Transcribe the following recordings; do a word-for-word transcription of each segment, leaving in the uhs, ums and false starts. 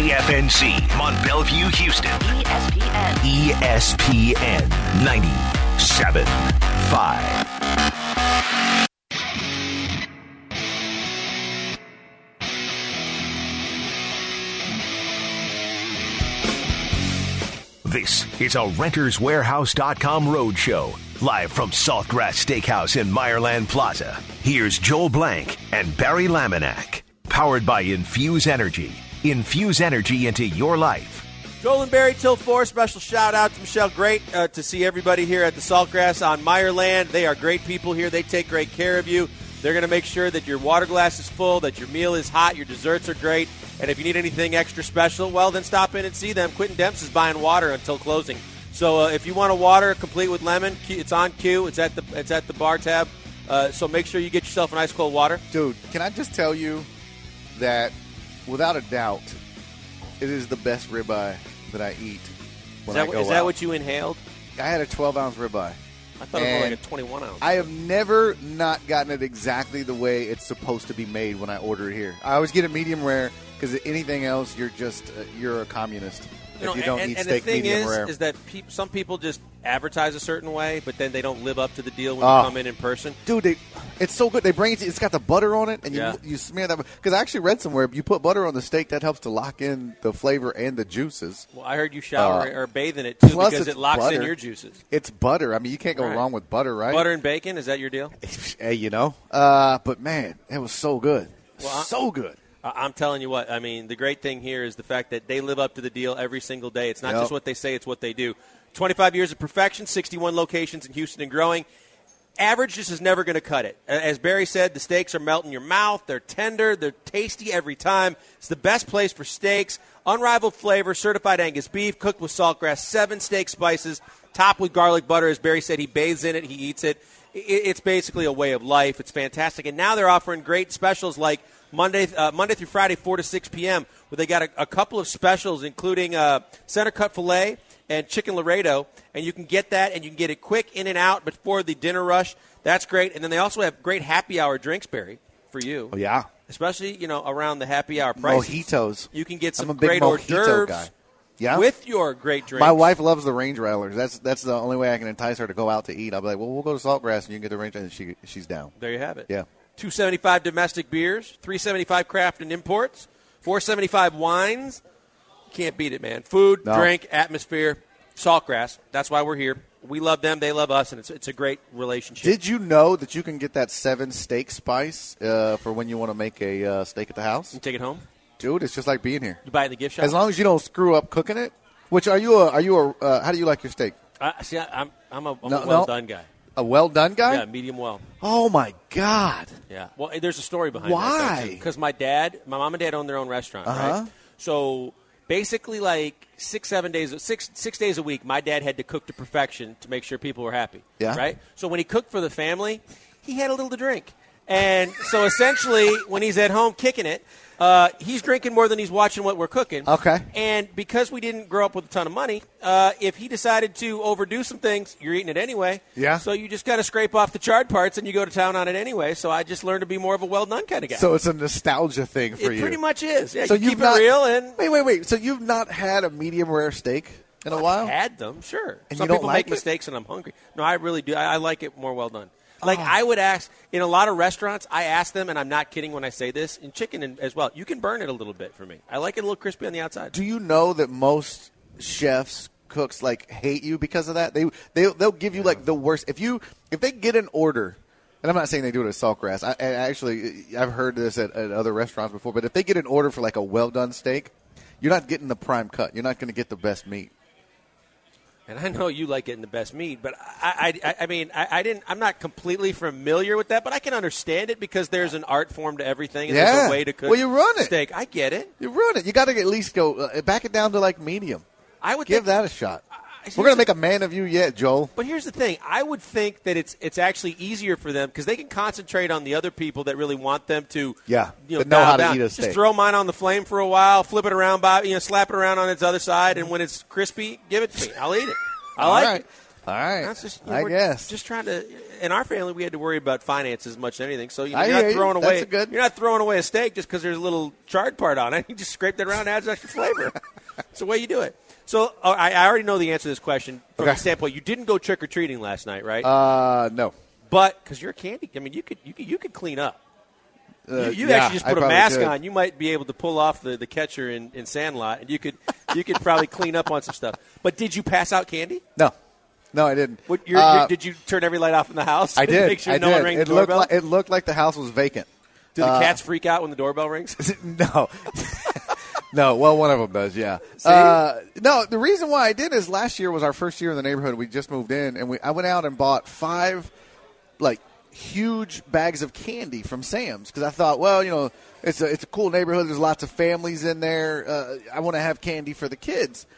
K F N C, Mont Bellevue, Houston. E S P N. E S P N ninety-seven point five. This is a Renters Warehouse dot com roadshow, live from Saltgrass Steakhouse in Meyerland Plaza. Here's Joel Blank and Barry Laminack, powered by Infuse Energy. Infuse energy into your life. Joel and Barry till four. Special shout out to Michelle. Great uh, to see everybody here at the Saltgrass on Meyerland. They are great people here. They take great care of you. They're going to make sure that your water glass is full, that your meal is hot, your desserts are great. And if you need anything extra special, well, then stop in and see them. Quentin Demps is buying water until closing. So uh, if you want a water complete with lemon, it's on cue. It's at the it's at the bar tab. Uh, so make sure you get yourself an ice cold water. Dude, can I just tell you that without a doubt, it is the best ribeye that I eat when Is that, I go is that out. what you inhaled? I had a twelve-ounce ribeye. I thought it was more like a twenty-one ounce. I have never not gotten it exactly the way it's supposed to be made when I order it here. I always get a medium rare because anything else, you're just uh, you're a communist if You know, you don't and, eat and steak the thing medium is, rare. is that pe- some people just advertise a certain way, but then they don't live up to the deal when Oh. you come in in person. Dude, they, it's so good. They bring it. To, it's got the butter on it, and you Yeah. you smear that. Because I actually read somewhere, if you put butter on the steak, that helps to lock in the flavor and the juices. Well, I heard you shower Uh, or bathe in it too plus because it's it locks in butter. your juices. It's butter. I mean, you can't go Right. wrong with butter, right? Butter and bacon, is that your deal? Hey, you know. Uh, but man, it was so good. Well, I- so good. I- I'm telling you what, I mean, the great thing here is the fact that they live up to the deal every single day. It's not Yep. just what they say, it's what they do. twenty-five years of perfection, sixty-one locations in Houston and growing. Average just is never going to cut it. As Barry said, the steaks are melting your mouth. They're tender. They're tasty every time. It's the best place for steaks. Unrivaled flavor, certified Angus beef, cooked with saltgrass, seven steak spices, topped with garlic butter. As Barry said, he bathes in it. He eats it. It's basically a way of life. It's fantastic. And now they're offering great specials like Monday uh, Monday through Friday, four to six p.m., where they got a, a couple of specials, including uh, center cut filet and chicken Laredo, and you can get that, and you can get it quick in and out before the dinner rush. That's great. And then they also have great happy hour drinks, Barry, for you. Oh, yeah. Especially, you know, around the happy hour prices. Mojitos. You can get some I'm a big great hors mojito d'oeuvres guy. Yeah. with your great drinks. My wife loves the range railers. That's that's the only way I can entice her to go out to eat. I'll be like, well, we'll go to Saltgrass and you can get the range, and she she's down. There you have it. Yeah. two seventy-five domestic beers, three seventy-five craft and imports, four seventy-five wines. Can't beat it, man. Food, No. drink, atmosphere, Saltgrass. That's why we're here. We love them, they love us, and it's it's a great relationship. Did you know that you can get that seven steak spice uh, for when you want to make a uh, steak at the house? You take it home. Dude, it's just like being here. You buy it in the gift shop. As long as you don't screw up cooking it. Which are you? A, are you a? Uh, how do you like your steak? I, see, I, I'm I'm a, I'm No, a well no. done guy. A well done guy? Yeah, medium well. Oh my God! Yeah. Well, there's a story behind Why? that. Because my dad, my mom and dad own their own restaurant, Uh-huh. right? So basically, like six, seven days, six, six days a week, my dad had to cook to perfection to make sure people were happy. Yeah. Right. So when he cooked for the family, he had a little to drink, and so essentially, when he's at home kicking it, uh, he's drinking more than he's watching what we're cooking. Okay. And because we didn't grow up with a ton of money, uh, if he decided to overdo some things, you're eating it anyway. Yeah. So you just got to scrape off the charred parts, and you go to town on it anyway. So I just learned to be more of a well-done kind of guy. So it's a nostalgia thing for it you. pretty much is. Yeah, So you you've keep not, it real. And wait, wait, wait. So you've not had a medium rare steak in a while? I've had them, sure. And Some you don't people like make it? mistakes, and I'm hungry. No, I really do. I, I like it more well done. Like Oh. I would ask in a lot of restaurants, I ask them, and I'm not kidding when I say this, in chicken and, as well. You can burn it a little bit for me. I like it a little crispy on the outside. Do you know that most chefs, cooks, like hate you because of that? They they they'll give you like the worst. If you if they get an order, and I'm not saying they do it at Saltgrass. I, I actually I've heard this at, at other restaurants before. But if they get an order for like a well done steak, you're not getting the prime cut. You're not going to get the best meat. And I know you like getting the best meat, but I, I, I mean, I, I didn't. I'm not completely familiar with that, but I can understand it because there's an art form to everything, and Yeah. there's a way to cook. Well, you run it. steak. I get it. You ruin it. You got to at least go uh, back it down to like medium. I would Give think, that a shot. I- We're going to make a man of you yet, Joel. But here's the thing: I would think that it's it's actually easier for them because they can concentrate on the other people that really want them to, Yeah, you know, that know dial how to down. eat a Just steak. throw mine on the flame for a while, flip it around, Bob, you know, slap it around on its other side, and when it's crispy, give it to me. I'll eat it. I All like right. it. All right. That's just, you know, I we're guess. Just trying to. In our family, we had to worry about finances as much as anything. So you know, I you're hear not you. throwing That's away. a good- You're not throwing away a steak just because there's a little charred part on it. You just scrape that around and adds extra flavor. That's the way you do it. So uh, I, I already know the answer to this question from Okay. the standpoint. You didn't go trick or treating last night, right? Uh, no. But because you're a candy, I mean, you could you could you could clean up. Uh, you you yeah, actually just I put a probably mask could. on. You might be able to pull off the, the catcher in, in Sandlot, and you could you could probably clean up on some stuff. But did you pass out candy? No. No, I didn't. What, you're, Uh, you're, did you turn every light off in the house? I did. Make sure I no did. one rang the It looked, doorbell? like, it looked like the house was vacant. Do the uh, cats freak out when the doorbell rings? No. No, well, one of them does, yeah. See? Uh, no, the reason why I did is last year was our first year in the neighborhood. We just moved in, and we I went out and bought five, like, huge bags of candy from Sam's because I thought, well, you know, it's a, it's a cool neighborhood. There's lots of families in there. Uh, I want to have candy for the kids.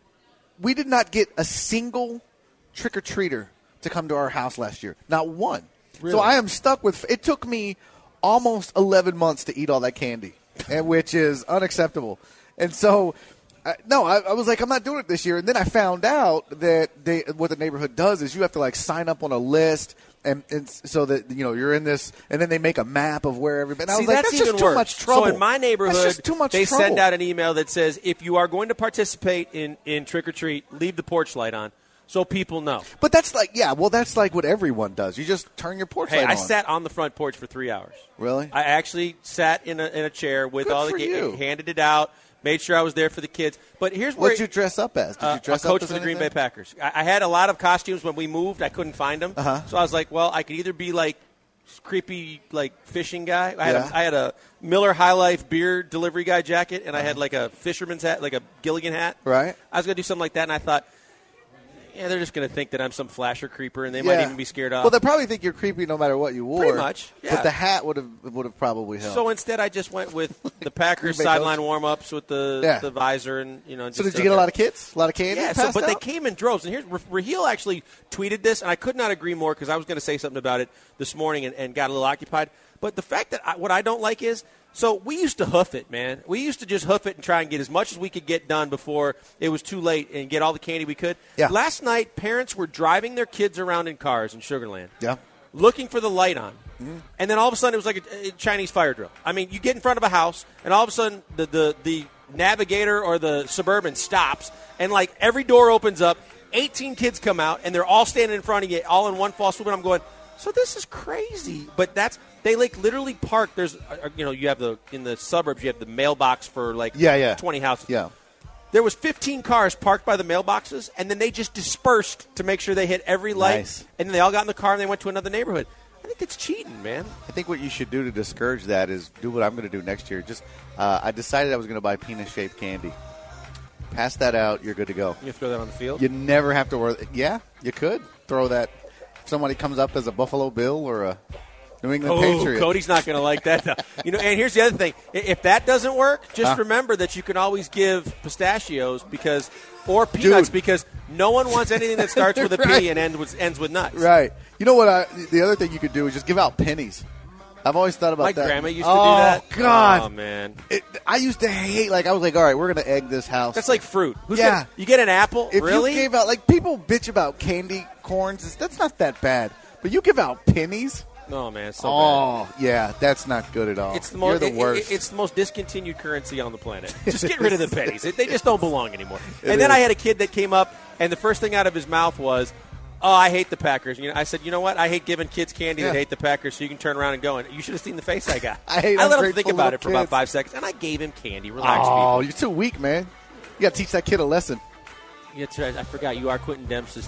We did not get a single trick-or-treater to come to our house last year. Not one. Really? So I am stuck with – it took me almost eleven months to eat all that candy, and which is unacceptable. And so – I, no, I, I was like, I'm not doing it this year. And then I found out that they, what the neighborhood does is you have to, like, sign up on a list – And, and so that, you know, you're in this, and then they make a map of where everybody. And I See, was like, that's, that's even just too worse. much trouble. So in my neighborhood, that's just too much they trouble. send out an email that says, if you are going to participate in, in trick or treat, leave the porch light on so people know. But that's like, yeah, well, that's like what everyone does. You just turn your porch Hey, light I on. sat on the front porch for three hours. Really? I actually sat in a, in a chair with Good all the for kids, you. handed it out, made sure I was there for the kids. But here's where What did you dress up as? Did Uh, you dress a coach up as for the Green anything? Bay Packers. I, I had a lot of costumes when we moved. I couldn't find them, Uh-huh. so I was like, "Well, I could either be like creepy, like fishing guy. I had, Yeah. a, I had a Miller High Life beer delivery guy jacket, and I had like a fisherman's hat, like a Gilligan hat. Right. I was gonna do something like that, and I thought, yeah, they're just gonna think that I'm some flasher creeper, and they might Yeah. even be scared off. Well, they probably think you're creepy no matter what you wore. Pretty much, yeah. But the hat would have would have probably helped. so instead, I just went with the Packers Green Bay sideline coach. warm ups with the Yeah. the visor, and you know. So just did you get a okay. lot of kids? A lot of candy? Yeah, so, passed but they out? came in droves. And here's Raheel actually tweeted this, and I could not agree more because I was going to say something about it this morning and, and got a little occupied. But the fact that I, what I don't like is, so we used to hoof it, man. We used to just hoof it and try and get as much as we could get done before it was too late and get all the candy we could. Yeah. Last night, parents were driving their kids around in cars in Sugar Land. Yeah. Looking for the light on. Mm-hmm. And then all of a sudden it was like a, a Chinese fire drill. I mean, you get in front of a house, and all of a sudden the, the, the Navigator or the Suburban stops, and like every door opens up, eighteen kids come out, and they're all standing in front of you, all in one fall swoop, and I'm going, so this is crazy. But that's, they like literally park, there's, uh, you know, you have the, in the suburbs, you have the mailbox for like Yeah, yeah. twenty houses. Yeah. There was fifteen cars parked by the mailboxes, and then they just dispersed to make sure they hit every light. Nice. And then they all got in the car and they went to another neighborhood. I think it's cheating, man. I think what you should do to discourage that is do what I'm going to do next year. Just uh, I decided I was going to buy penis-shaped candy. Pass that out, you're good to go. You throw that on the field? You never have to worry. Yeah, you could throw that. If somebody comes up as a Buffalo Bill or a New England Oh, Patriot. Cody's not going to like that. Though. You know, and here's the other thing: I- if that doesn't work, just Huh? remember that you can always give pistachios because, or peanuts Dude. because no one wants anything that starts with a Right. P and ends with ends with nuts. Right. You know what? I, the other thing you could do is just give out pennies. I've always thought about My that. grandma used to oh, do that. God. Oh man, It, I used to hate, like, I was like, all right, we're going to egg this house. that's like fruit. Who's Yeah. gonna- you get an apple? If really? you gave out, like, people bitch about candy corns. It's- That's not that bad. But you give out pennies? no, man. It's so Oh, yeah, that's not good at all. bad. It's the most. You're the worst. it's the most discontinued currency on the planet. Just get rid of the pennies. They- They just don't belong anymore. It and then is. I had a kid that came up, and the first thing out of his mouth was, "Oh, I hate the Packers." You know, I said, "You know what? I hate giving kids candy that Yeah. hate the Packers, so you can turn around and go." And you should have seen the face I got. I hate I let him ungrateful think about little it for about kids. five seconds, and I gave him candy. Relax, Oh, people. you're too weak, man. You got to teach that kid a lesson. Yeah, that's right. I forgot you are Quentin Dempsey's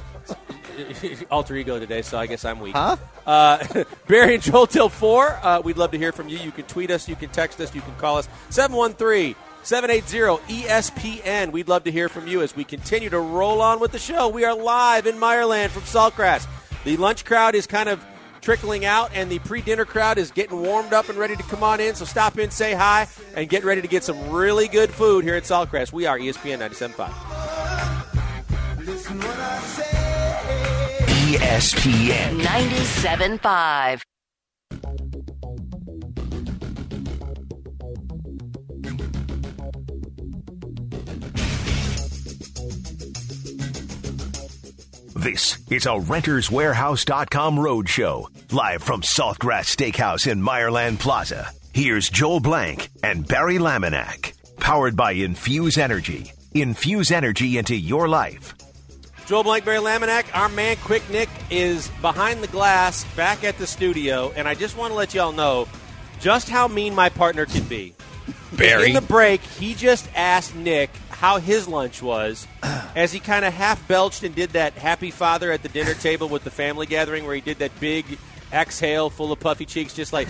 alter ego today, so I guess I'm weak. Huh? Uh, Barry and Joel till four. Uh, we'd love to hear from you. You can tweet us, you can text us, you can call us seven one three, seven eight zero, E S P N. We'd love to hear from you as we continue to roll on with the show. We are live in Meyerland from Saltgrass. The lunch crowd is kind of trickling out, and the pre-dinner crowd is getting warmed up and ready to come on in. So stop in, say hi, and get ready to get some really good food here at Saltgrass. We are E S P N ninety-seven point five. E S P N. ninety-seven point five. This is a Renters Warehouse dot com roadshow, live from Saltgrass Steakhouse in Meyerland Plaza. Here's Joel Blank and Barry Laminack, powered by Infuse Energy. Infuse energy into your life. Joel Blank, Barry Laminack, our man Quick Nick is behind the glass back at the studio, and I just want to let y'all know just how mean my partner can be. Barry. In the break, he just asked Nick how his lunch was as he kind of half belched and did that happy father at the dinner table with the family gathering where he did that big exhale full of puffy cheeks, just like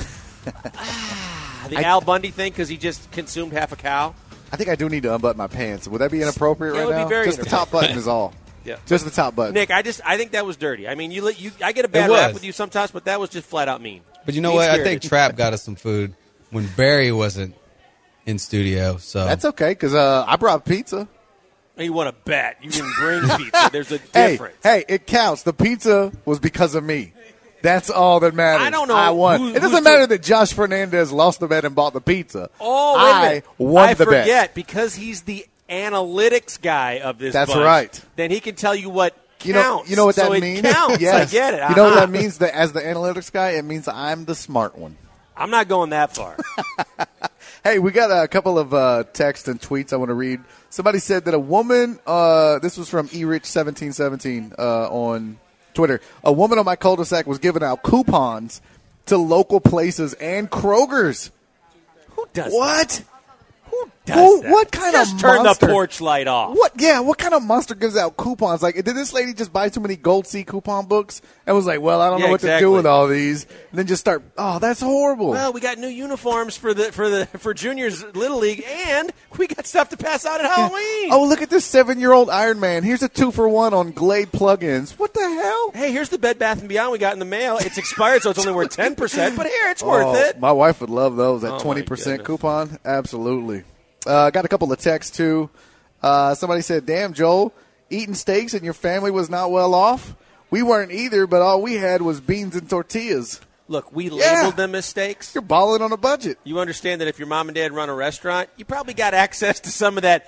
ah, the I, Al Bundy thing because he just consumed half a cow. I think I do need to unbutton my pants. Would that be inappropriate yeah, right it would now? Be very just the top button is all. Yeah, just the top button. Nick, I just I think that was dirty. I mean, you you I get a bad rap with you sometimes, but that was just flat out mean. But you know what? I think Trap got us some food when Barry wasn't in studio. So that's okay because uh, I brought pizza. You want to bet. You didn't bring pizza. There's a difference. Hey, hey, it counts. The pizza was because of me. That's all that matters. I don't know. I won. Who, it doesn't matter that Josh Fernandez lost the bet and bought the pizza. Oh, wait I a minute. won I the bet. I forget because he's the analytics guy of this That's bunch. right. Then he can tell you what counts. You know, you know what that so means? It counts. Yes. I get it. Uh-huh. You know what that means? That as the analytics guy, it means I'm the smart one. I'm not going that far. Hey, we got a couple of uh, texts and tweets I want to read. Somebody said that a woman, uh, this was from E Rich seventeen seventeen uh, on Twitter, a woman on my cul-de-sac was giving out coupons to local places and Kroger's. Who does what? that? Who does Who, that? What kind just of turn monster? the porch light off. What? Yeah, what kind of monster gives out coupons? Like, did this lady just buy too many Gold Sea coupon books and was like, well, I don't yeah, know what exactly. to do with all these, and then just start, oh, that's horrible. Well, we got new uniforms for the for the for juniors Little League, and we got stuff to pass out at Halloween. Oh, look at this seven-year-old Iron Man. Here's a two-for-one on Glade plugins. What the hell? Hey, here's the Bed Bath and Beyond we got in the mail. It's expired, so it's only worth ten percent, but here, it's oh, worth it. My wife would love those. That oh, twenty percent coupon? Absolutely. I uh, got a couple of texts, too. Uh, somebody said, damn, Joel, eating steaks and your family was not well off? We weren't either, but all we had was beans and tortillas. Look, we yeah. labeled them as steaks. You're balling on a budget. You understand that if your mom and dad run a restaurant, you probably got access to some of that.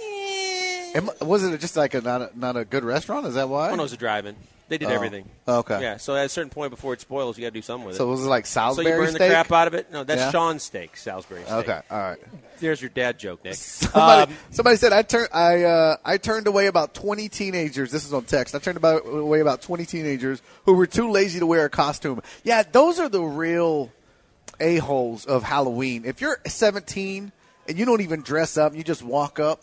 Am, was it just like a not, a not a good restaurant? Is that why? Oh, no, it was a drive-in. They did oh. everything. Okay. Yeah, so at a certain point before it spoils, you got to do something with it. So was it like Salisbury steak? So you burn steak? the crap out of it? No, that's yeah. Sean's steak, Salisbury steak. Okay, all right. There's your dad joke, Nick. Somebody, um, somebody said I turned I uh, I turned away about twenty teenagers. This is on text. I turned about, away about twenty teenagers who were too lazy to wear a costume. Yeah, those are the real a-holes of Halloween. If you're seventeen and you don't even dress up, you just walk up.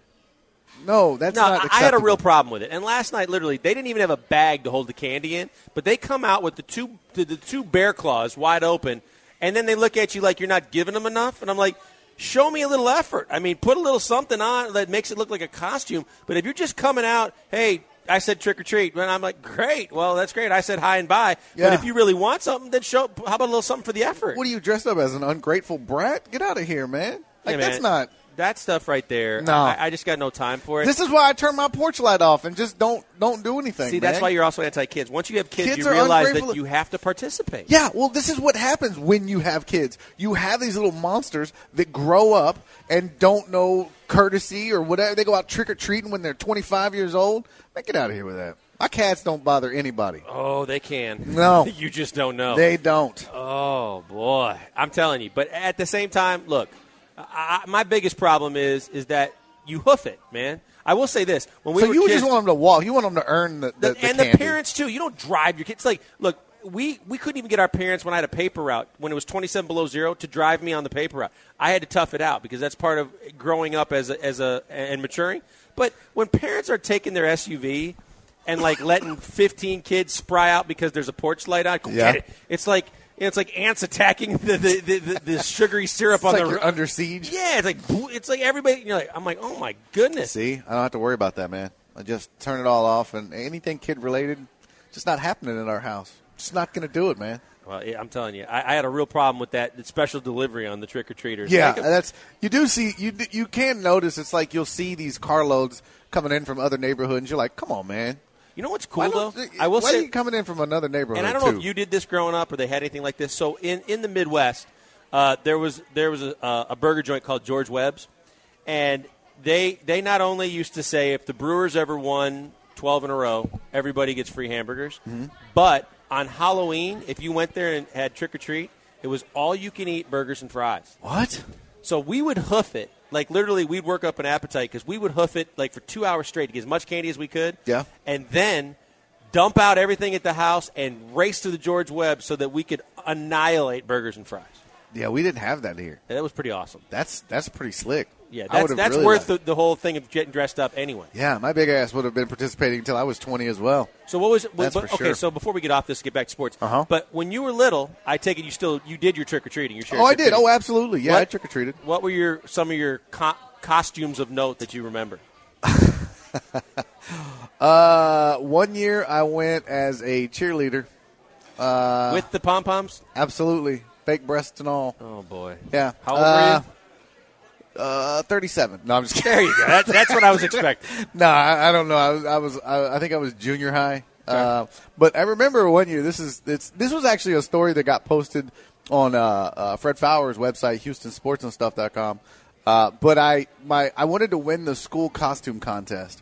No, that's no, not acceptable. I had a real problem with it. And last night, literally, they didn't even have a bag to hold the candy in, but they come out with the two the, the two bear claws wide open, and then they look at you like you're not giving them enough. And I'm like, show me a little effort. I mean, put a little something on that makes it look like a costume. But if you're just coming out, hey, I said trick or treat, and I'm like, great. Well, that's great. I said hi and bye. Yeah. But if you really want something, then show. How about a little something for the effort? What are you dressed up as, an ungrateful brat? Get out of here, man. Like, hey, man, that's not. That stuff right there, no. I, I just got no time for it. This is why I turn my porch light off and just don't don't do anything. See, man. that's why you're also anti-kids. Once you have kids, kids you realize ungrateful. that you have to participate. Yeah, well, this is what happens when you have kids. You have these little monsters that grow up and don't know courtesy or whatever. They go out trick-or-treating when they're twenty-five years old. Man, get out of here with that. My cats don't bother anybody. Oh, they can. No. You just don't know. They don't. Oh, boy. I'm telling you. But at the same time, look, I, my biggest problem is is that you hoof it, man. I will say this. When we so were you kids, just want them to walk. You want them to earn the, the, the, the And candy. the parents, too. You don't drive your kids. It's like, look, we, we couldn't even get our parents, when I had a paper route, when it was twenty-seven below zero, to drive me on the paper route. I had to tough it out because that's part of growing up as a, as a and maturing. But when parents are taking their S U V and, like, letting fifteen kids spry out because there's a porch light on, go yeah. get it. It's like... You know, it's like ants attacking the the, the, the, the sugary syrup it's on like the you're under siege. Yeah, it's like it's like everybody. You're like, I'm like, oh my goodness. See, I don't have to worry about that, man. I just turn it all off, and anything kid related, just not happening in our house. Just not going to do it, man. Well, I'm telling you, I, I had a real problem with that that special delivery on the trick or treaters. Yeah, like, that's you do see you you can notice. It's like you'll see these carloads coming in from other neighborhoods. And you're like, come on, man. You know what's cool, though? I will why say, are you coming in from another neighborhood, and I don't too. know if you did this growing up or they had anything like this. So in, in the Midwest, uh, there was there was a, a burger joint called George Webb's, and they they not only used to say if the Brewers ever won twelve in a row, everybody gets free hamburgers. Mm-hmm. But on Halloween, if you went there and had trick-or-treat, it was all-you-can-eat burgers and fries. What? So we would hoof it. Like, literally, we'd work up an appetite because we would hoof it, like, for two hours straight to get as much candy as we could. Yeah. And then dump out everything at the house and race to the George Webb so that we could annihilate burgers and fries. Yeah, we didn't have that here. And that was pretty awesome. That's that's pretty slick. Yeah, I that's, would've that's really worth liked- the, the whole thing of getting dressed up anyway. Yeah, my big ass would have been participating until I was twenty as well. So what was it? That's but, for okay, sure. so before we get off this, get back to sports. Uh-huh. But when you were little, I take it you still you did your trick or treating. Oh, I did. Oh, absolutely. Yeah, What- I trick or treated. What were your some of your co- costumes of note that you remember? Uh, one year I went as a cheerleader. Uh, With the pom poms? Absolutely, fake breasts and all. Oh boy. Yeah. How old uh, were you? Uh, thirty-seven. No, I'm just kidding. There you go. That, that's what I was expecting. No, I, I don't know. I was, I was, I, I think I was junior high. Uh, but I remember one year. This is, it's, this was actually a story that got posted on uh, uh, Fred Fowler's website, Houston Sports and Stuff dot com. Uh, but I, my, I wanted to win the school costume contest.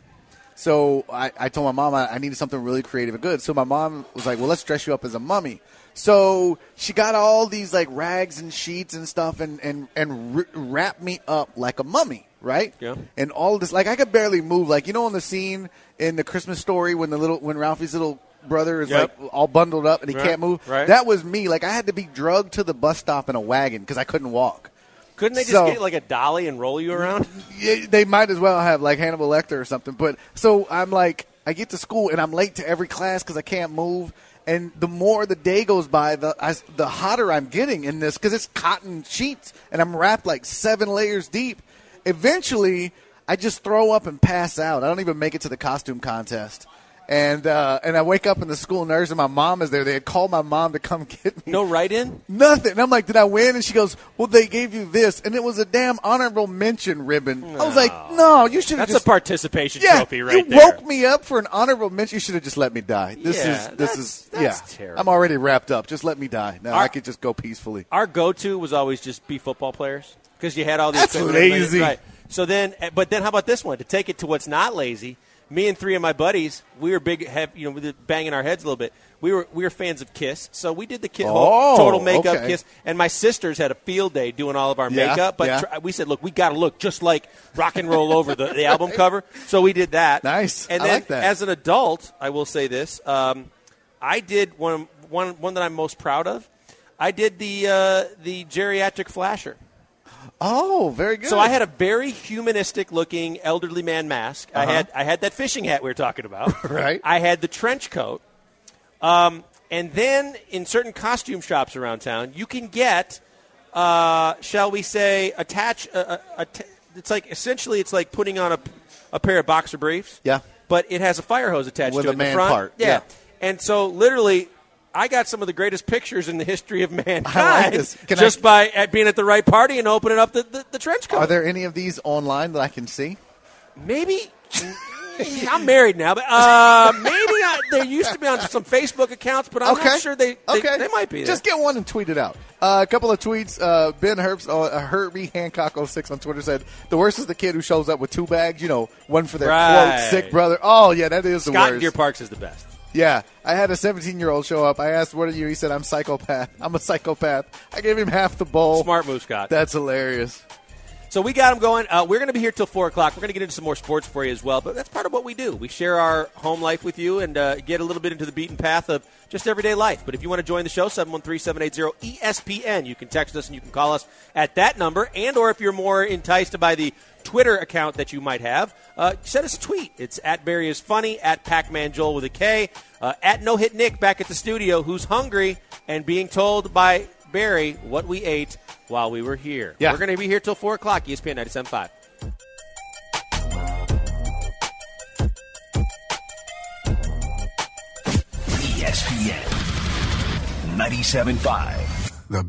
So I, I told my mom I, I needed something really creative and good. So my mom was like, well, let's dress you up as a mummy. So she got all these like rags and sheets and stuff and, and, and r- wrapped me up like a mummy, right? Yeah. And all this, like I could barely move. Like, you know, in the scene in the Christmas Story when the little, when Ralphie's little brother is Yep. like all bundled up and he Right, can't move. right. That was me. Like I had to be drugged to the bus stop in a wagon because I couldn't walk. Couldn't they just So- get like a dolly and roll you around? Yeah, they might as well have like Hannibal Lecter or something. But so I'm like, I get to school and I'm late to every class because I can't move. And the more the day goes by, the I, the hotter I'm getting in this because it's cotton sheets and I'm wrapped like seven layers deep. Eventually, I just throw up and pass out. I don't even make it to the costume contest. And uh, and I wake up in the school nurse and my mom is there. They had called my mom to come get me. No write-in? Nothing. And I'm like, did I win? And she goes, well, they gave you this. And it was a damn honorable mention ribbon. I was like, no, you should have That's just. a participation yeah, trophy right you there. woke me up for an honorable mention. You should have just let me die. This Yeah, is, this that's- is, that's yeah. terrible. I'm already wrapped up. Just let me die. Now Our- I could just go peacefully. Our go-to was always just be football players because you had all these. That's lazy. Right. So then, but then how about this one? To take it to what's not lazy, me and three of my buddies, we were big, have, you know, we were banging our heads a little bit. We were we were fans of Kiss, so we did the Kiss, Oh, total makeup okay. Kiss. And my sisters had a field day doing all of our Yeah, makeup. But yeah. tr- we said, look, we got to look just like Rock and Roll Over the, the album cover. So we did that. Nice. And I then like that. as an adult, I will say this: um, I did one one one that I'm most proud of. I did the uh, the geriatric flasher. Oh, very good. So I had a very humanistic-looking elderly man mask. I Uh-huh. had I had that fishing hat we were talking about. Right. I had the trench coat. Um, and then in certain costume shops around town, you can get, uh, shall we say, attach. A, a, a t- it's like essentially it's like putting on a, a pair of boxer briefs. Yeah. But it has a fire hose attached With to a it in the man front. part, Yeah. yeah. And so literally. I got some of the greatest pictures in the history of mankind I like this. Can just I- by at being at the right party and opening up the, the, the trench coat. Are there any of these online that I can see? Maybe. I'm married now, but uh, maybe I, they used to be on some Facebook accounts, but I'm okay. not sure they, they, okay. they might be there. Just get one and tweet it out. Uh, a couple of tweets. Uh, Ben Herbst, uh, Herbie Hancock oh six on Twitter said, the worst is the kid who shows up with two bags, you know, one for their Right. quote sick brother. Oh, yeah, that is the Scott in worst. Deer Parks is the best. Yeah, I had a seventeen-year-old show up. I asked, what are you? He said, I'm psychopath. I'm a psychopath. I gave him half the bowl. Smart move, Scott. That's hilarious. So we got them going. Uh, we're going to be here till four o'clock. We're going to get into some more sports for you as well, but that's part of what we do. We share our home life with you and uh, get a little bit into the beaten path of just everyday life. But if you want to join the show, seven one three, seven eight zero, E S P N. You can text us and you can call us at that number. And or if you're more enticed by the Twitter account that you might have, uh, send us a tweet. It's at Barry is Funny, at Pac-Man Joel with a K, uh, at No Hit Nick back at the studio, who's hungry and being told by Barry what we ate while we were here. Yeah. We're going to be here till four o'clock, E S P N ninety-seven point five. E S P N ninety-seven point five.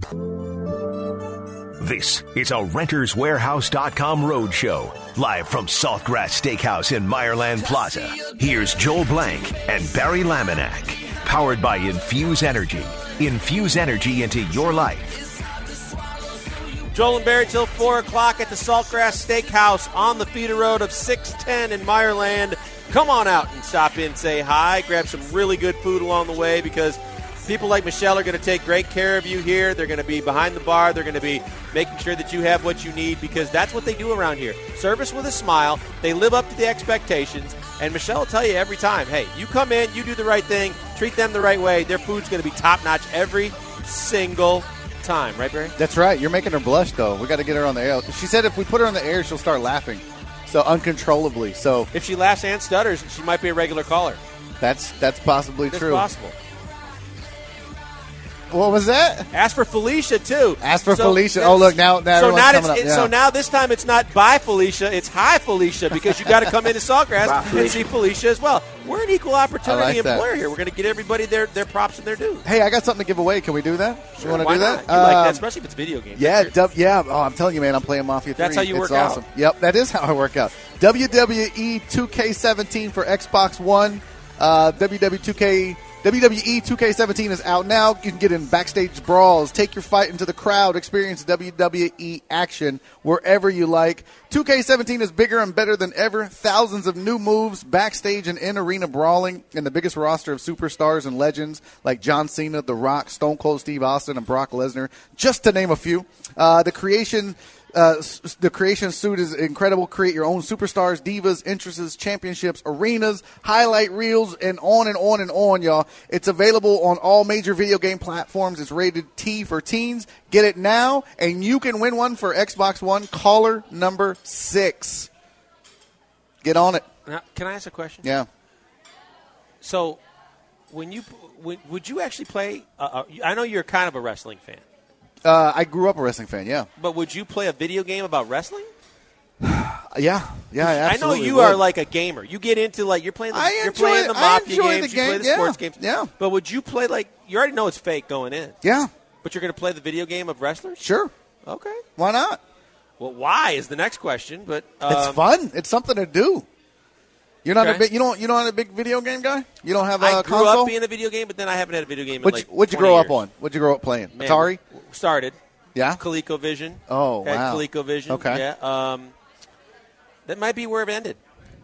This is a Renters Warehouse dot com roadshow, live from Saltgrass Steakhouse in Meyerland Plaza. Here's Joel Blank and Barry Laminack, powered by Infuse Energy. Infuse energy into your life. Joel and Barry till four o'clock at the Saltgrass Steakhouse on the feeder road of six ten in Meyerland. Come on out and stop in, say hi, grab some really good food along the way because people like Michelle are going to take great care of you here. They're going to be behind the bar. They're going to be making sure that you have what you need because that's what they do around here. Service with a smile. They live up to the expectations. And Michelle will tell you every time, hey, you come in, you do the right thing, treat them the right way. Their food's going to be top-notch every single time. Right, Barry? That's right. You're making her blush, though. We got to get her on the air. She said if we put her on the air, she'll start laughing. So uncontrollably. So if she laughs and stutters, she might be a regular caller. That's that's possibly That's true. possible. What was that? Ask for Felicia too. Ask for so Felicia. Oh, look now. now so now coming it's, up. it, Yeah. so now this time it's not bye Felicia, it's hi Felicia because you got to come into Saltgrass and see Felicia as well. We're an equal opportunity like that. employer here. We're going to get everybody their their props and their due. Hey, I got something to give away. Can we do that? Sure, you want to why do not? that? You like that, Um, especially if it's video games. Yeah, That's dub, yeah. Oh, I'm telling you, man, I'm playing Mafia three. That's how you it's work out. awesome. Yep, that is how I work out. W W E two K seventeen for Xbox One. Uh, W W E two K W W E two K seventeen is out now. You can get in backstage brawls, take your fight into the crowd, experience W W E action wherever you like. two K seventeen is bigger and better than ever. Thousands of new moves, backstage and in-arena brawling, and the biggest roster of superstars and legends like John Cena, The Rock, Stone Cold Steve Austin, and Brock Lesnar, just to name a few. Uh, the creation... Uh, the creation suite is incredible. Create your own superstars, divas, entrances, championships, arenas, highlight reels, and on and on and on, y'all. It's available on all major video game platforms. It's rated T for teens. Get it now, and you can win one for Xbox One. Caller number six. Get on it. Now, can I ask a question? Yeah. So, when you when, would you actually play? Uh, uh, I know you're kind of a wrestling fan. Uh, I grew up a wrestling fan, yeah. But would you play a video game about wrestling? Yeah, yeah, I I know you would. are like a gamer. You get into like you're playing the, I you're enjoy- playing the I mafia enjoy games, the you play game, the yeah, sports games. yeah. But would you play like you already know it's fake going in, Yeah, but you're going to play the video game of wrestlers? sure. Okay. Why not? Well, why is the next question? But um, It's fun. It's something to do. You're not Okay. a big. You don't. You don't have a big video game guy. You don't have a I grew console. up being a video game, but then I haven't had a video game in What'd, like you, what'd you twenty grow up years. on? What'd you grow up playing? Man, Atari. started. Yeah. ColecoVision. Oh, Had wow. ColecoVision. Okay. Yeah. Um, that might be where it ended.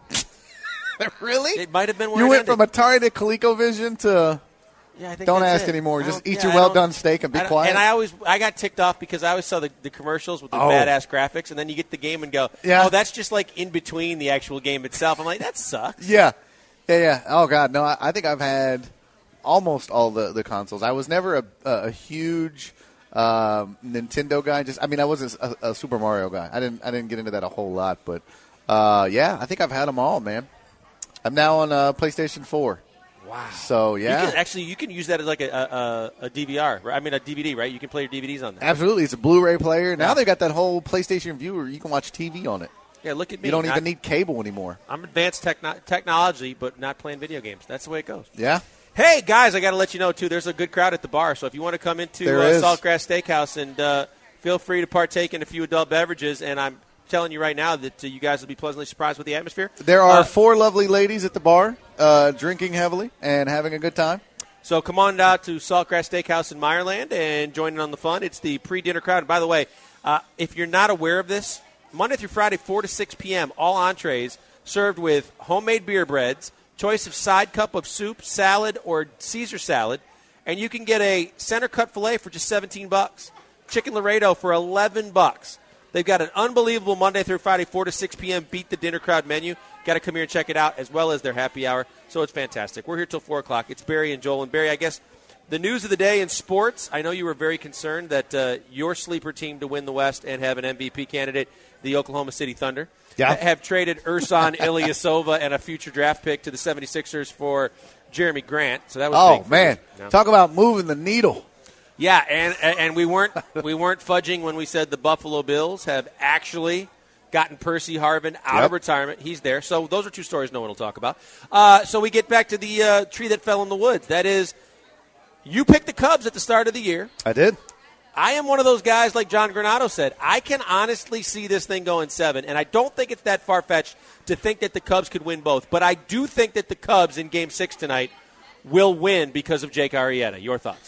Really? It might have been where You it went ended. from Atari to ColecoVision to. Yeah, I think Don't that's ask it. anymore. I Just don't- eat yeah, your I well don't- done steak and be I don't- quiet. And I always I got ticked off because I always saw the, the commercials with the Oh. badass graphics, and then you get the game and go, Yeah. oh, that's just like in between the actual game itself. I'm like, that sucks. Yeah, yeah, yeah. Oh God, no. I, I think I've had almost all the, the consoles. I was never a, a, a huge um, Nintendo guy. Just, I mean, I wasn't a, a Super Mario guy. I didn't, I didn't get into that a whole lot. But uh, yeah, I think I've had them all, man. I'm now on uh, PlayStation four. Wow. So yeah, You can, actually, you can use that as like a, a, a D V R. right? I mean, a D V D, right? You can play your D V Ds on that. absolutely. It's a Blu-ray player. Now Yeah. they got that whole PlayStation viewer. You can watch T V on it. Yeah, look at me. You don't I- even need cable anymore. I'm advanced techno- technology, but not playing video games. That's the way it goes. Yeah. Hey, guys, I got to let you know, too, there's a good crowd at the bar. So if you want to come into There uh, is. Saltgrass Steakhouse and uh, feel free to partake in a few adult beverages, and I'm telling you right now that uh, you guys will be pleasantly surprised with the atmosphere. There are Uh, four lovely ladies at the bar, uh, drinking heavily and having a good time. So come on out to Saltgrass Steakhouse in Meyerland and join in on the fun. It's the pre-dinner crowd. And by the way, uh, if you're not aware of this, Monday through Friday, four to six p.m., all entrees served with homemade beer breads, choice of side cup of soup, salad, or Caesar salad, and you can get a center cut filet for just seventeen bucks, chicken Laredo for eleven bucks. They've got an unbelievable Monday through Friday, four to six p.m. Beat the Dinner Crowd menu. Got to come here and check it out, as well as their happy hour. So it's fantastic. We're here till four o'clock. It's Barry and Joel. And Barry, I guess the news of the day in sports, I know you were very concerned that uh, your sleeper team to win the West and have an M V P candidate, the Oklahoma City Thunder, Yeah. ha- have traded Ersan Ilyasova and a future draft pick to the seventy-sixers for Jeremy Grant. So that was Oh big for man, you. No. talk about moving the needle. Yeah, and and we weren't we weren't fudging when we said the Buffalo Bills have actually gotten Percy Harvin out Yep. of retirement. He's there. So those are two stories no one will talk about. Uh, so we get back to the uh, tree that fell in the woods. That is, you picked the Cubs at the start of the year. I did. I am one of those guys, like John Granado said. I can honestly see this thing going seven, and I don't think it's that far-fetched to think that the Cubs could win both. But I do think that the Cubs in Game Six tonight will win because of Jake Arrieta. Your thoughts?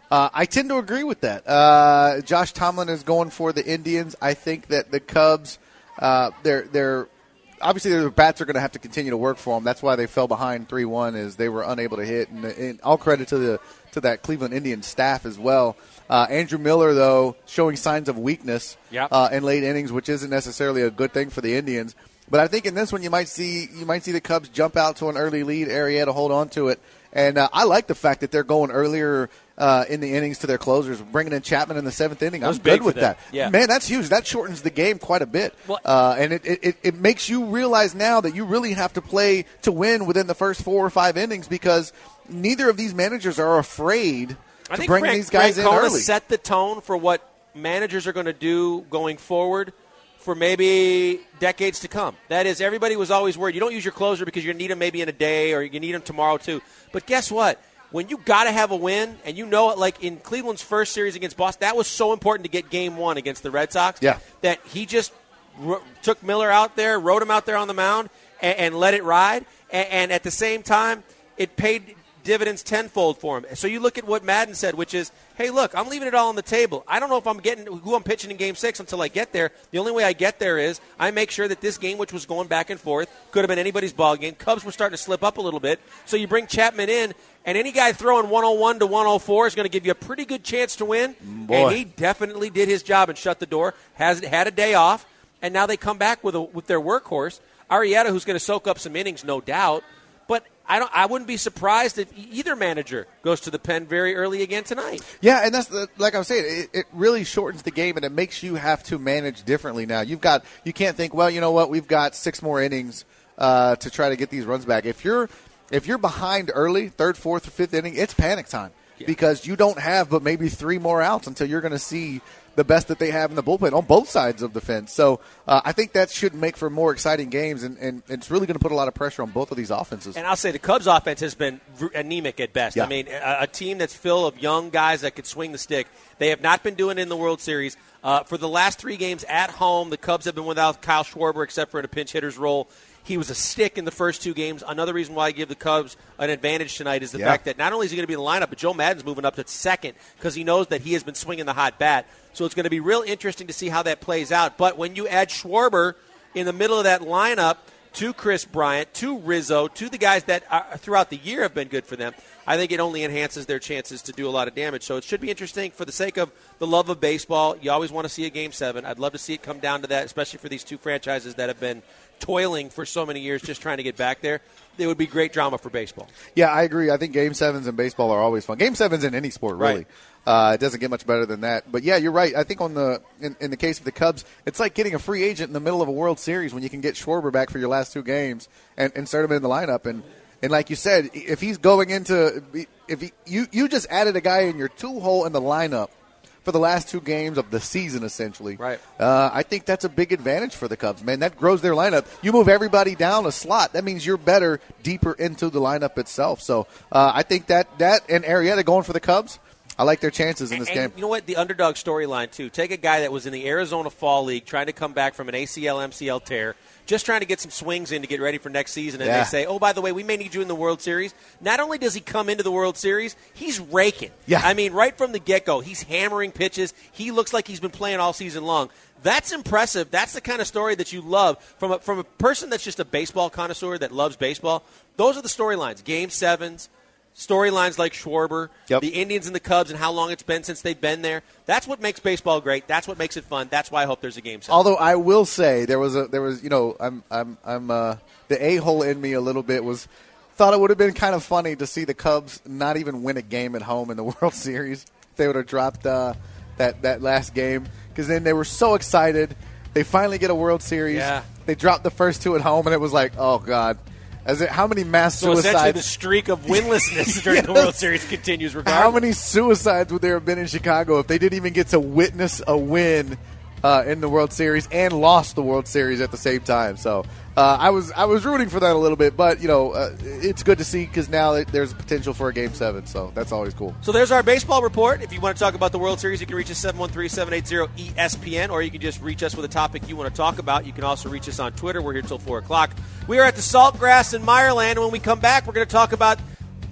Uh, I tend to agree with that. Uh, Josh Tomlin is going for the Indians. I think that the Cubs, uh, they're they're obviously their bats are going to have to continue to work for them. That's why they fell behind three one, is they were unable to hit. And, and all credit to the to that Cleveland Indians staff as well. Uh, Andrew Miller, though, showing signs of weakness yep. uh, in late innings, which isn't necessarily a good thing for the Indians. But I think in this one, you might see you might see the Cubs jump out to an early lead. Arrieta hold on to it, and uh, I like the fact that they're going earlier uh, in the innings to their closers, bringing in Chapman in the seventh inning. I'm good with that. Yeah. Man, that's huge. That shortens the game quite a bit, Well, uh, and it, it it makes you realize now that you really have to play to win within the first four or five innings, because neither of these managers are afraid I to think bring Frank, these guys Frank in Kona early. set the tone for what managers are going to do going forward for maybe decades to come. That is, everybody was always worried. You don't use your closer because you're going to need him maybe in a day, or you need him tomorrow too. But guess what? When you got to have a win, and you know it, like in Cleveland's first series against Boston, that was so important to get game one against the Red Sox, yeah. that he just ro- took Miller out there, rode him out there on the mound, and, and let it ride. And, and at the same time, it paid dividends tenfold for him. So you look at what Madden said, which is, hey, look, I'm leaving it all on the table. I don't know if I'm getting who I'm pitching in game six until I get there. The only way I get there is I make sure that this game, which was going back and forth, could have been anybody's ball game. Cubs were starting to slip up a little bit. So you bring Chapman in, and any guy throwing one oh one to one oh four is going to give you a pretty good chance to win. Boy. And he definitely did his job and shut the door. Has had a day off, and now they come back with a, with their workhorse, Arrieta, who's going to soak up some innings, no doubt. But I don't. I wouldn't be surprised if either manager goes to the pen very early again tonight. Yeah, and that's the, like I was saying, it, it really shortens the game, and it makes you have to manage differently now. You've got you can't think, well, you know what, we've got six more innings uh, to try to get these runs back. If you're if you're behind early, third, fourth, or fifth inning, it's panic time yeah. because you don't have but maybe three more outs until you're going to see the best that they have in the bullpen on both sides of the fence. So uh, I think that should make for more exciting games, and, and it's really going to put a lot of pressure on both of these offenses. And I'll say the Cubs' offense has been anemic at best. Yeah. I mean, a, a team that's full of young guys that could swing the stick. They have not been doing it in the World Series. Uh, for the last three games at home, the Cubs have been without Kyle Schwarber except for in a pinch hitter's role. He was a stick in the first two games. Another reason why I give the Cubs an advantage tonight is the yeah. fact that not only is he going to be in the lineup, but Joe Madden's moving up to second because he knows that he has been swinging the hot bat. So it's going to be real interesting to see how that plays out. But when you add Schwarber in the middle of that lineup to Chris Bryant, to Rizzo, to the guys that are, throughout the year have been good for them, I think it only enhances their chances to do a lot of damage. So it should be interesting for the sake of the love of baseball. You always want to see a Game seven. I'd love to see it come down to that, especially for these two franchises that have been toiling for so many years just trying to get back there. It would be great drama for baseball. Yeah, I agree. I think Game sevens in baseball are always fun. Game sevens in any sport, really. Right. Uh, it doesn't get much better than that. But, yeah, you're right. I think on the in, in the case of the Cubs, it's like getting a free agent in the middle of a World Series when you can get Schwarber back for your last two games and, and start him in the lineup. And, and like you said, if he's going into – if he, you, you just added a guy in your two-hole in the lineup for the last two games of the season, essentially. Right. Uh, I think that's a big advantage for the Cubs, man. That grows their lineup. You move everybody down a slot. That means you're better deeper into the lineup itself. So uh, I think that that and Arrieta going for the Cubs, I like their chances in this and, game. And you know what? The underdog storyline, too. Take a guy that was in the Arizona Fall League trying to come back from an A C L, M C L tear, just trying to get some swings in to get ready for next season, and yeah. they say, oh, by the way, we may need you in the World Series. Not only does he come into the World Series, he's raking. Yeah. I mean, right from the get-go, he's hammering pitches. He looks like he's been playing all season long. That's impressive. That's the kind of story that you love. From a, from a person that's just a baseball connoisseur that loves baseball, those are the storylines. Game sevens, storylines like Schwarber, yep. the Indians and the Cubs, and how long it's been since they've been there. That's what makes baseball great. That's what makes it fun. That's why I hope there's a game seven. Although I will say there was a there was you know I'm I'm I'm uh, the a-hole in me a little bit was thought it would have been kind of funny to see the Cubs not even win a game at home in the World Series. They would have dropped uh, that that last game because then they were so excited. They finally get a World Series. Yeah. They dropped the first two at home, and it was like, oh God. As it, how many mass so suicides? essentially the streak of winlessness during yes. the World Series continues regardless. How many suicides would there have been in Chicago if they didn't even get to witness a win uh, in the World Series and lost the World Series at the same time? So uh, I was I was rooting for that a little bit, but you know uh, it's good to see because now there's a potential for a Game seven, so that's always cool. So there's our baseball report. If you want to talk about the World Series, you can reach us seven one three, seven eight zero, E S P N, or you can just reach us with a topic you want to talk about. You can also reach us on Twitter. We're here till four o'clock. We are at the Saltgrass in Meyerland. When we come back, we're going to talk about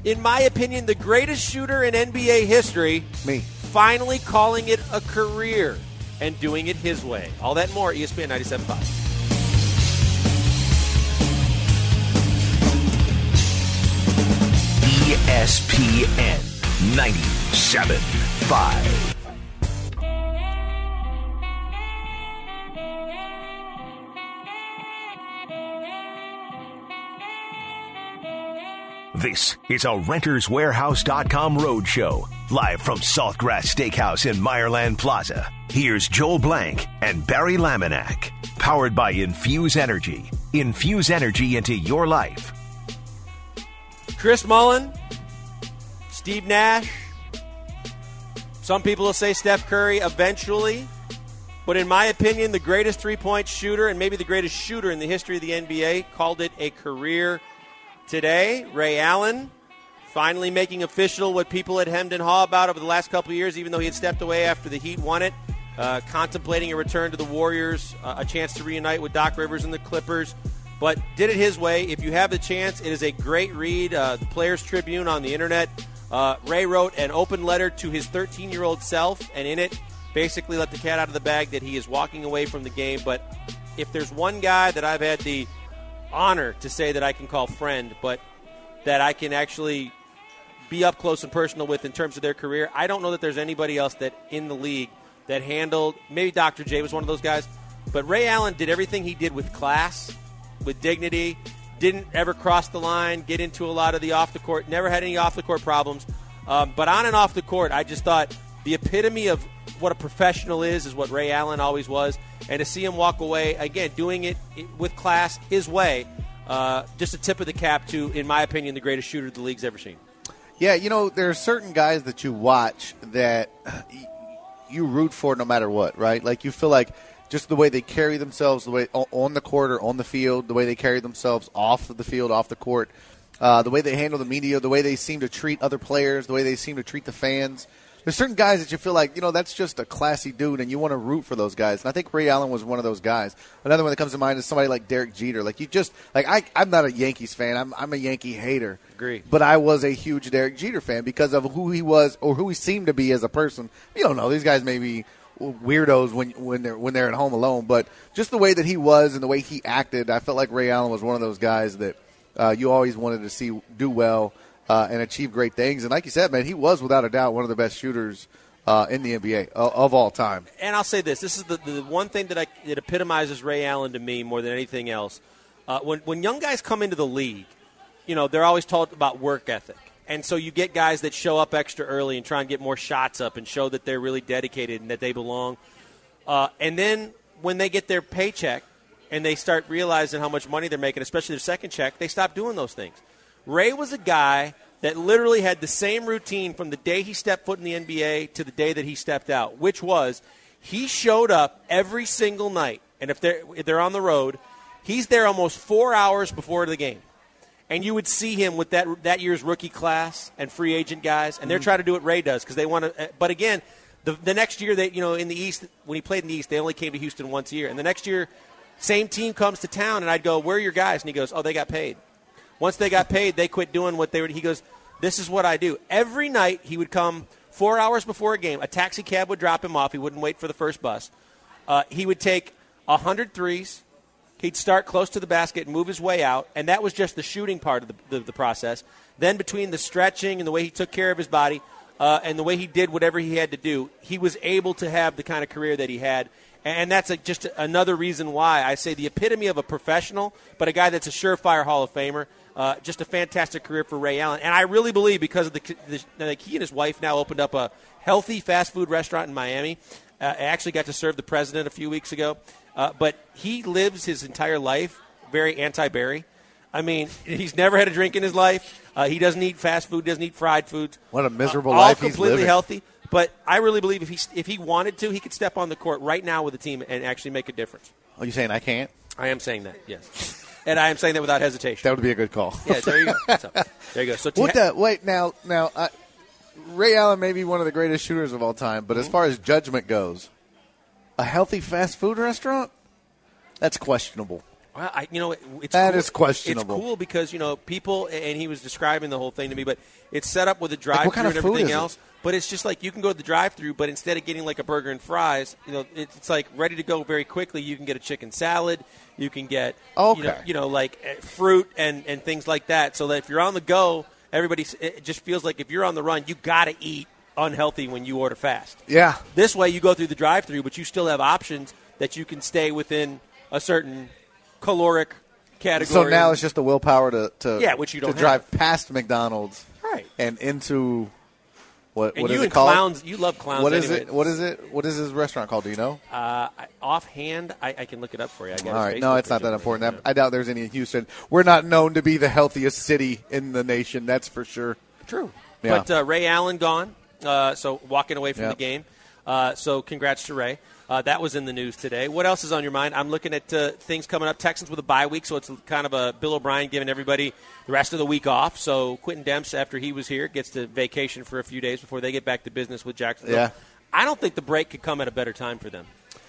in my opinion, the greatest shooter in N B A history. Me. Finally calling it a career and doing it his way. All that and more, E S P N ninety-seven point five. E S P N ninety-seven point five. This is a Renters Warehouse dot com roadshow, live from Saltgrass Steakhouse in Meyerland Plaza. Here's Joel Blank and Barry Laminack, powered by Infuse Energy. Infuse energy into your life. Chris Mullin, Steve Nash, some people will say Steph Curry eventually, but in my opinion, the greatest three-point shooter and maybe the greatest shooter in the history of the N B A called it a career today. Ray Allen finally making official what people had hemmed and hawed about over the last couple of years, even though he had stepped away after the Heat won it, uh, contemplating a return to the Warriors, uh, a chance to reunite with Doc Rivers and the Clippers, but did it his way. If you have the chance, it is a great read. Uh, the Players Tribune on the internet. Uh, Ray wrote an open letter to his thirteen-year-old self, and in it basically let the cat out of the bag that he is walking away from the game. But if there's one guy that I've had the honor to say that I can call friend, but that I can actually be up close and personal with in terms of their career, I don't know that there's anybody else that in the league that handled, maybe Doctor J was one of those guys, but Ray Allen did everything he did with class, with dignity, didn't ever cross the line, get into a lot of the off the court, never had any off the court problems. Um, but on and off the court, I just thought the epitome of what a professional is is what Ray Allen always was. And to see him walk away, again, doing it with class his way, uh, just a tip of the cap to, in my opinion, the greatest shooter the league's ever seen. Yeah, you know, there are certain guys that you watch that you root for no matter what, right? Like you feel like just the way they carry themselves, the way on the court or on the field, the way they carry themselves off of the field, off the court, uh, the way they handle the media, the way they seem to treat other players, the way they seem to treat the fans. There's certain guys that you feel like, you know, that's just a classy dude, and you want to root for those guys. And I think Ray Allen was one of those guys. Another one that comes to mind is somebody like Derek Jeter. Like, you just, like, I, I'm not a Yankees fan. I'm, I'm a Yankee hater. Agree. But I was a huge Derek Jeter fan because of who he was or who he seemed to be as a person. You don't know. These guys may be weirdos when when they're when they're at home alone, but just the way that he was and the way he acted, I felt like Ray Allen was one of those guys that uh, you always wanted to see do well uh, and achieve great things. And like you said, man, he was without a doubt one of the best shooters uh, in the N B A of, of all time. And I'll say this: this is the, the one thing that I, that epitomizes Ray Allen to me more than anything else. Uh, when when young guys come into the league, you know, they're always taught about work ethic. And so you get guys that show up extra early and try and get more shots up and show that they're really dedicated and that they belong. Uh, and then when they get their paycheck and they start realizing how much money they're making, especially their second check, they stop doing those things. Ray was a guy that literally had the same routine from the day he stepped foot in the N B A to the day that he stepped out, which was he showed up every single night. And if they're, if they're on the road, he's there almost four hours before the game. And you would see him with that that year's rookie class and free agent guys, and they're trying to do what Ray does because they want to. But again, the the next year they you know in the East when he played in the East, they only came to Houston once a year. And the next year, same team comes to town, and I'd go, "Where are your guys?" And he goes, "Oh, they got paid." Once they got paid, they quit doing what they were. He goes, "This is what I do." Every night he would come four hours before a game. A taxi cab would drop him off. He wouldn't wait for the first bus. Uh, he would take a hundred threes. He'd start close to the basket and move his way out, and that was just the shooting part of the, the, the process. Then between the stretching and the way he took care of his body uh, and the way he did whatever he had to do, he was able to have the kind of career that he had. And that's a, just another reason why I say the epitome of a professional, but a guy that's a surefire Hall of Famer. Uh, just a fantastic career for Ray Allen. And I really believe because of the, the like he and his wife now opened up a healthy fast food restaurant in Miami. Uh, I actually got to serve the president a few weeks ago. Uh, but he lives his entire life very anti-Barry. I mean, he's never had a drink in his life. Uh, he doesn't eat fast food, doesn't eat fried foods. What a miserable uh, life all he's completely living. Healthy. But I really believe if he if he wanted to, he could step on the court right now with the team and actually make a difference. Are you saying I can't? I am saying that, yes. And I am saying that without hesitation. That would be a good call. Yeah, there you go. So, there you go. So what the, wait, now, now uh, Ray Allen may be one of the greatest shooters of all time, but mm-hmm. as far as judgment goes, a healthy fast food restaurant? That's questionable. Well, I, you know, it's that cool. is questionable. It's cool because, you know, people, and he was describing the whole thing to me, but it's set up with a drive-thru like, kind of and everything food else. It? But it's just like you can go to the drive-thru, but instead of getting like a burger and fries, you know, it's like ready to go very quickly. You can get a chicken salad. You can get, okay. you know, you know like fruit and, and things like that. So that if you're on the go, everybody, it just feels like if you're on the run, you got to eat unhealthy when you order fast. Yeah. This way you go through the drive-thru, but you still have options that you can stay within a certain caloric category. So now it's just the willpower to, to, yeah, which you don't to drive have. past McDonald's right. and into what, and what you is it and called? Clowns, you love Clowns. What is anyway. it? What is it? What is his restaurant called? Do you know? Uh, I, offhand, I, I can look it up for you. I got All right, Facebook no, it's not page that up important. there. I, I doubt there's any in Houston. We're not known to be the healthiest city in the nation. That's for sure. True. Yeah. But uh, Ray Allen gone, uh, so walking away from Yep. the game. Uh, so congrats to Ray. Uh, that was in the news today. What else is on your mind? I'm looking at uh, things coming up. Texans with a bye week, so it's kind of a Bill O'Brien giving everybody the rest of the week off. So Quentin Demps, after he was here, gets to vacation for a few days before they get back to business with Jacksonville. Yeah. I don't think the break could come at a better time for them.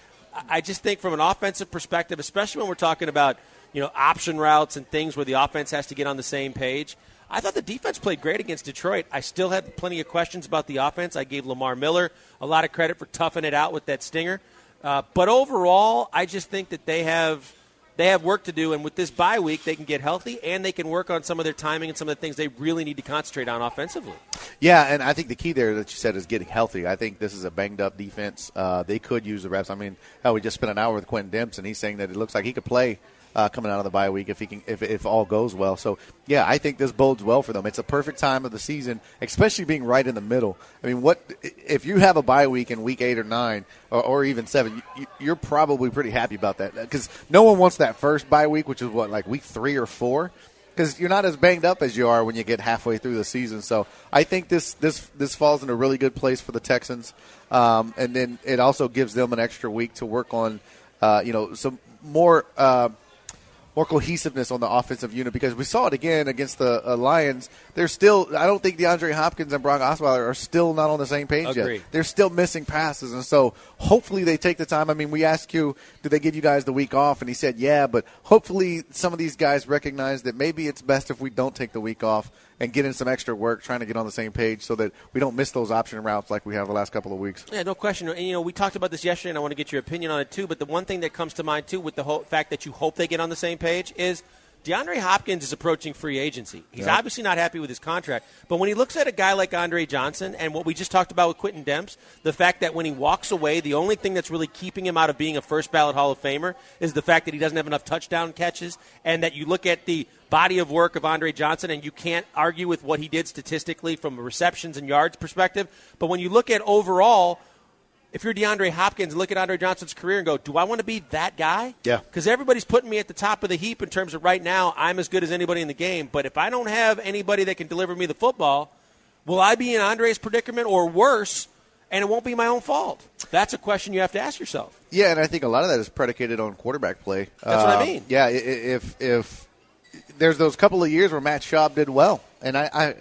I just think from an offensive perspective, especially when we're talking about, you know, option routes and things where the offense has to get on the same page, I thought the defense played great against Detroit. I still had plenty of questions about the offense. I gave Lamar Miller a lot of credit for toughing it out with that stinger. Uh, but overall, I just think that they have they have work to do, and with this bye week, they can get healthy and they can work on some of their timing and some of the things they really need to concentrate on offensively. Yeah, and I think the key there that you said is getting healthy. I think this is a banged-up defense. Uh, they could use the reps. I mean, hell, we just spent an hour with Quentin Demps, and he's saying that it looks like he could play Uh, coming out of the bye week if he can, if if all goes well. So yeah, I think this bodes well for them. It's a perfect time of the season, especially being right in the middle. I mean, what if you have a bye week in week eight or nine or, or even seven? You, you're probably pretty happy about that because no one wants that first bye week, which is what like week three or four, because you're not as banged up as you are when you get halfway through the season. So I think this this this falls in a really good place for the Texans, um, and then it also gives them an extra week to work on, uh, you know, some more. Uh, More cohesiveness on the offensive unit because we saw it again against the uh, Lions. They're still, I don't think DeAndre Hopkins and Brock Osweiler are still not on the same page Agreed. yet. They're still missing passes, and so hopefully they take the time. I mean, we asked you, did they give you guys the week off? And he said, yeah, but hopefully some of these guys recognize that maybe it's best if we don't take the week off and get in some extra work trying to get on the same page so that we don't miss those option routes like we have the last couple of weeks. Yeah, no question. And, you know, we talked about this yesterday, and I want to get your opinion on it, too. But the one thing that comes to mind, too, with the whole fact that you hope they get on the same page is DeAndre Hopkins is approaching free agency. He's Yep. obviously not happy with his contract. But when he looks at a guy like Andre Johnson and what we just talked about with Quentin Demps, the fact that when he walks away, the only thing that's really keeping him out of being a first-ballot Hall of Famer is the fact that he doesn't have enough touchdown catches, and that you look at the body of work of Andre Johnson, and you can't argue with what he did statistically from a receptions and yards perspective. But when you look at overall, if you're DeAndre Hopkins and look at Andre Johnson's career and go, do I want to be that guy? Yeah. Because everybody's putting me at the top of the heap in terms of right now, I'm as good as anybody in the game. But if I don't have anybody that can deliver me the football, will I be in Andre's predicament or worse, and it won't be my own fault? That's a question you have to ask yourself. Yeah, and I think a lot of that is predicated on quarterback play. That's what I Um, mean. Yeah, i- i- if if there's those couple of years where Matt Schaub did well, and I, I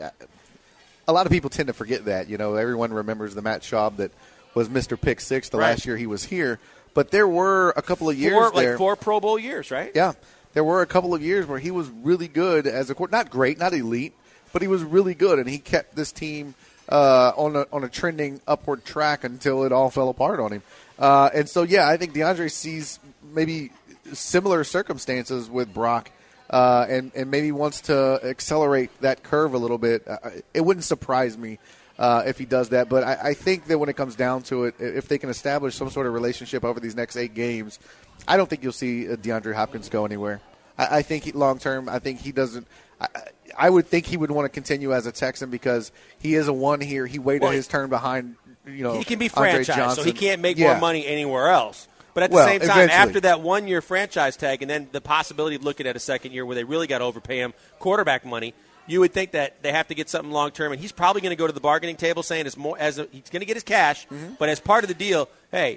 a lot of people tend to forget that. You know, everyone remembers the Matt Schaub that was Mister Pick Six the Right. last year he was here. But there were a couple of years Four, there. like four Pro Bowl years, right? Yeah, there were a couple of years where he was really good as a quarterback. Not great, not elite, but he was really good, and he kept this team uh, on a on a trending upward track until it all fell apart on him. Uh, and so, yeah, I think DeAndre sees maybe similar circumstances with Brock, uh, and and maybe wants to accelerate that curve a little bit. Uh, it wouldn't surprise me uh, if he does that, but I, I think that when it comes down to it, if they can establish some sort of relationship over these next eight games, I don't think you'll see DeAndre Hopkins go anywhere. I, I think long term, I think he doesn't. I, I would think he would want to continue as a Texan because he is a one here. He waited Well, his turn behind. You know, he can be Andre franchised, Johnson. so he can't make Yeah. more money anywhere else. But at the Well, same time, eventually. after that one-year franchise tag and then the possibility of looking at a second year where they really got to overpay him quarterback money, you would think that they have to get something long-term. And he's probably going to go to the bargaining table saying as more, as a, he's going to get his cash, Mm-hmm. but as part of the deal, hey,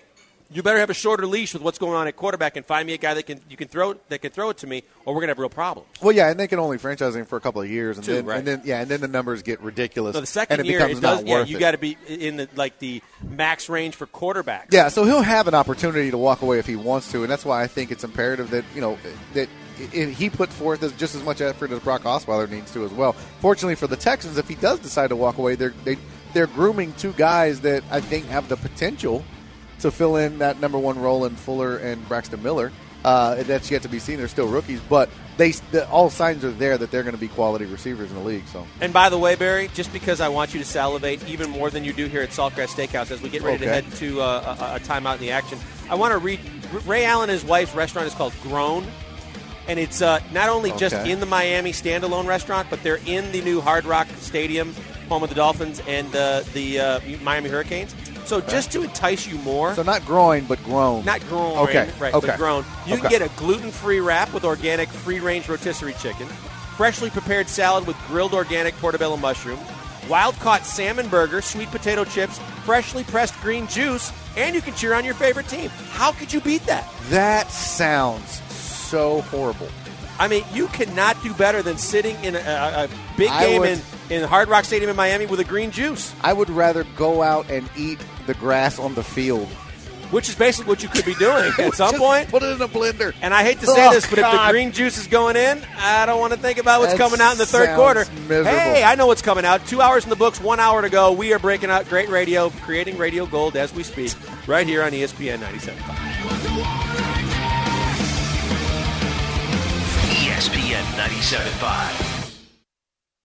you better have a shorter leash with what's going on at quarterback and find me a guy that can you can throw that can throw it to me, or we're gonna have real problems. Well, yeah, and they can only franchise him for a couple of years, and, Two, then, right. and then yeah, and then the numbers get ridiculous. So the second and it year, becomes it does. not Yeah, worth you it. got to be in the like the max range for quarterbacks. Yeah, so he'll have an opportunity to walk away if he wants to, and that's why I think it's imperative that you know that if he put forth as, just as much effort as Brock Osweiler needs to as well. Fortunately for the Texans, if he does decide to walk away, they're they, they're grooming two guys that I think have the potential to fill in that number one role in Fuller and Braxton Miller. Uh, that's yet to be seen. They're still rookies, but they the, all signs are there that they're going to be quality receivers in the league. So, and by the way, Barry, just because I want you to salivate even more than you do here at Saltgrass Steakhouse as we get ready okay. to head to uh, a, a timeout in the action, I want to read Ray Allen and his wife's restaurant is called Grown. And it's uh, not only just Okay. in the Miami standalone restaurant, but they're in the new Hard Rock Stadium, home of the Dolphins and uh, the uh, Miami Hurricanes. So just to entice you more, so not groin, but grown. not grown, Okay. right, Okay. but grown, you Okay. can get a gluten-free wrap with organic free-range rotisserie chicken, freshly prepared salad with grilled organic portobello mushroom, wild-caught salmon burger, sweet potato chips, freshly pressed green juice, and you can cheer on your favorite team. How could you beat that? That sounds so horrible. I mean, you cannot do better than sitting in a, a, a big I game would- in, in Hard Rock Stadium in Miami with a green juice, I would rather go out and eat the grass on the field. which is basically what you could be doing at some Just point. put it in a blender. And I hate to say Oh, this, but if the God. green juice is going in, I don't want to think about what's That coming out in the third sounds quarter. miserable. Hey, I know what's coming out. Two hours in the books, one hour to go. We are breaking out great radio, creating radio gold as we speak, right here on E S P N ninety-seven point five. E S P N ninety-seven point five.